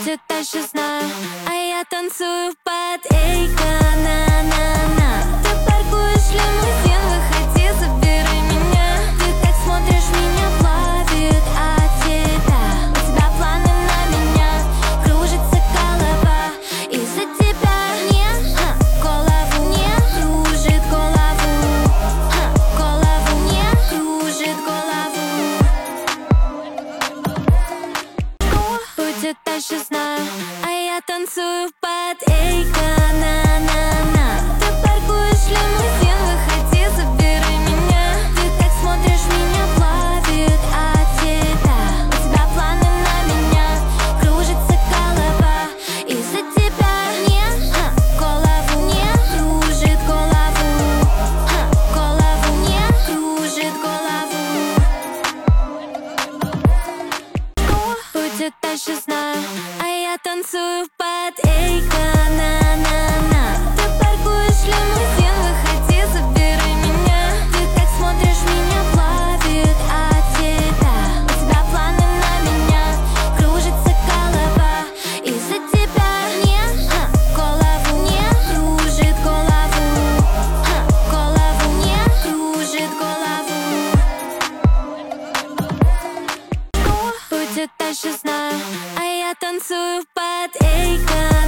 будет дальше, знаю. А я танцую под эйка, на-на-на. Ты паркуешь лимузин, выходи, забери меня. Ты так смотришь, меня плавит от тебя. У тебя планы на меня, кружится голова. Из-за тебя мне голову не кружит голову. Голову не кружит голову. Будет дальше, знаю. А я танцую под эйка, на-на-на. Ты паркуешь лимузин, выходи, забери меня. Ты так смотришь, меня плавит от тебя. У тебя планы на меня, кружится голова. Из-за тебя мне голову не кружит голову. Голову не кружит голову. Будет дальше, знаю. А я танцую под эйка, на-на-на. Ты паркуешь лимузин, выходи, забери меня. Ты так смотришь, меня плавит от тебя. У тебя планы на меня, кружится голова. Из-за тебя мне голову не кружит голову. Голову не кружит голову. Будет дальше, знаю. А я танцую под эйка.